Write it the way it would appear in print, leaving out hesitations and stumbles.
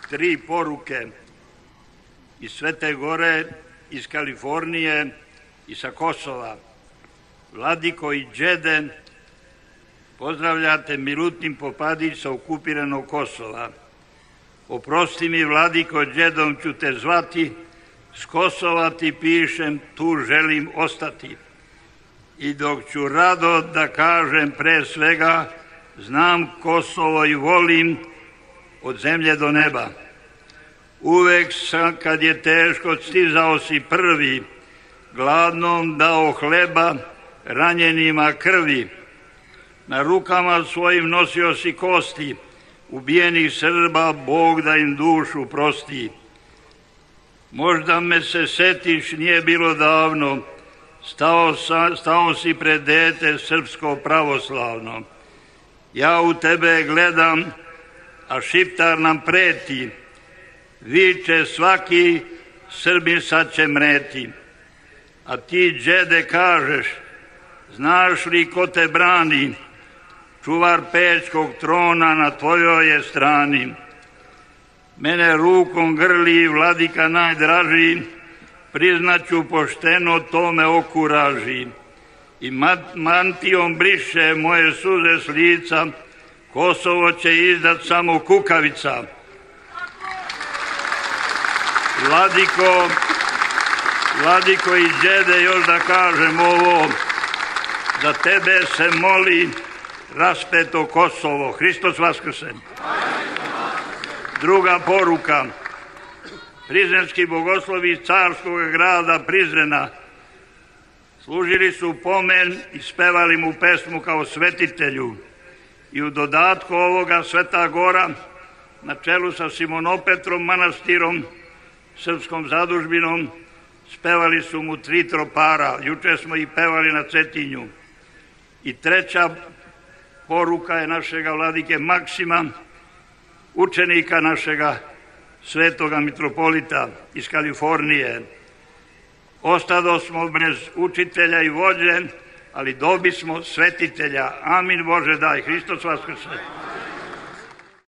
3 poruke iz Svete Gore, iz Kalifornije i sa Kosova. Vladiko i Đede, pozdravljate Milutin Popadić sa okupiranog Kosova. Oprosti mi, Vladiko, Đedom ću te zvati, s Kosova ti pišem, tu želim ostati. I dok ću rado da kažem pre svega, znam Kosovo i volim od zemlje do neba. Uvek sam, kad je teško, stizao si prvi, gladnom dao hleba, ranjenima krvi. Na rukama svojim nosio si kosti, ubijenih Srba, Bog da im dušu prosti. Možda me se setiš, nije bilo davno, stao si pred dete srpsko pravoslavno. Ja u tebe gledam, a Šiptar nam preti, viče svaki Srbin sad će mreti. A ti, Đede, kažeš, znaš li ko te brani, čuvar Pećkog trona na tvojoj je strani. Mene rukom grli, Vladika najdraži, priznaću pošteno, to me okuraži. I mantijom briše moje suze s lica, Kosovo će izdat samo kukavica. Vladiko i Đede, još da kažem ovo, za tebe se moli raspeto Kosovo. Hristos vaskrse. Druga poruka. Prizrenski bogoslovi iz carskog grada Prizrena služili su pomen i spevali mu pesmu kao svetitelju. I u dodatku ovoga Sveta Gora, na čelu sa Simonopetrom manastirom, srpskom zadužbinom, spevali su mu 3 tropara. Juče smo ih pevali na Cetinju. I treća poruka je našega vladike Maksima, učenika našega svetoga mitropolita iz Kalifornije. Ostado smo bez učitelja i vođe, ali dobi smo svetitelja. Amin Bože daj. Hristos vaskrse.